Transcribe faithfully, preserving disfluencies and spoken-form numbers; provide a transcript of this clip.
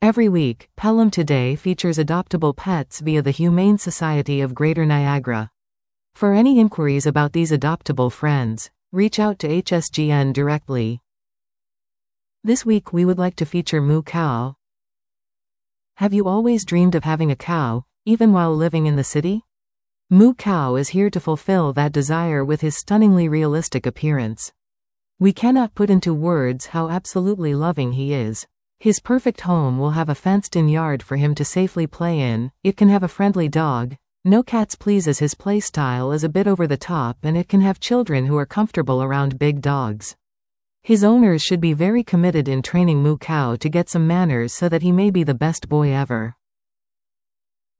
Every week, Pelham Today features adoptable pets via the Humane Society of Greater Niagara. For any inquiries about these adoptable friends, reach out to H S G N directly. This week we would like to feature Moo Cow. Have you always dreamed of having a cow, even while living in the city? Moo Cow is here to fulfill that desire with his stunningly realistic appearance. We cannot put into words how absolutely loving he is. His perfect home will have a fenced-in yard for him to safely play in, it can have a friendly dog, no cats please as his play style is a bit over the top, and it can have children who are comfortable around big dogs. His owners should be very committed in training Moo Cow to get some manners so that he may be the best boy ever.